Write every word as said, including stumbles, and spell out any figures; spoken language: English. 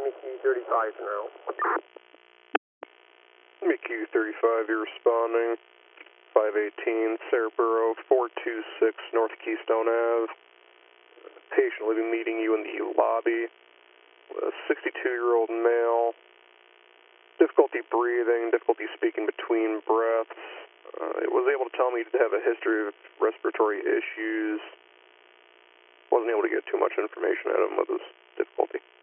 M Q thirty-five now. M Q thirty-five, you're responding. five eighteen, Cerebro, four two six North Keystone Ave. Patient will be meeting you in the lobby. A sixty-two-year-old male. Difficulty breathing, difficulty speaking between breaths. Uh, it was able to tell me to have a history of respiratory issues. Wasn't able to get too much information out of him with his difficulty.